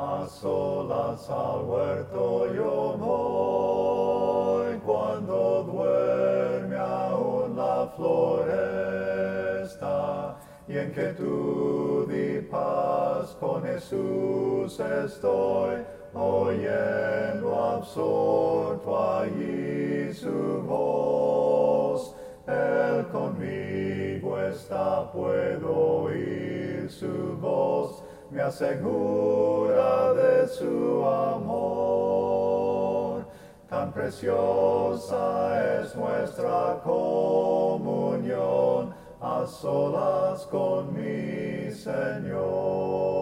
A solas al huerto yo voy, cuando duerme aún la floresta, y en quietud y paz con Jesús estoy, oyendo absorto allí su voz. Él conmigo está, puedo oír su voz, me asegura de su amor. Tan preciosa es nuestra comunión, a solas con mi Señor.